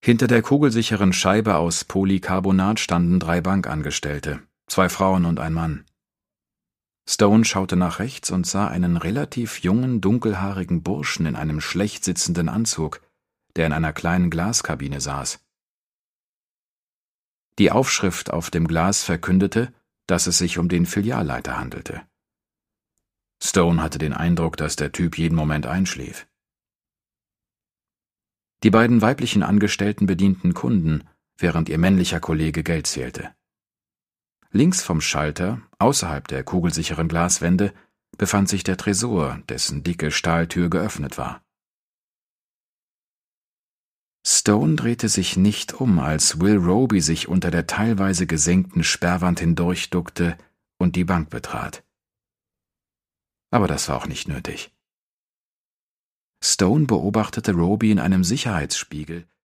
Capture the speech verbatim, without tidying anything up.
Hinter der kugelsicheren Scheibe aus Polycarbonat standen drei Bankangestellte, zwei Frauen und ein Mann. Stone schaute nach rechts und sah einen relativ jungen, dunkelhaarigen Burschen in einem schlecht sitzenden Anzug, der in einer kleinen Glaskabine saß. Die Aufschrift auf dem Glas verkündete, dass es sich um den Filialleiter handelte. Stone hatte den Eindruck, dass der Typ jeden Moment einschlief. Die beiden weiblichen Angestellten bedienten Kunden, während ihr männlicher Kollege Geld zählte. Links vom Schalter, außerhalb der kugelsicheren Glaswände, befand sich der Tresor, dessen dicke Stahltür geöffnet war. Stone drehte sich nicht um, als Will Roby sich unter der teilweise gesenkten Sperrwand hindurchduckte und die Bank betrat. Aber das war auch nicht nötig. Stone beobachtete Roby in einem Sicherheitsspiegel,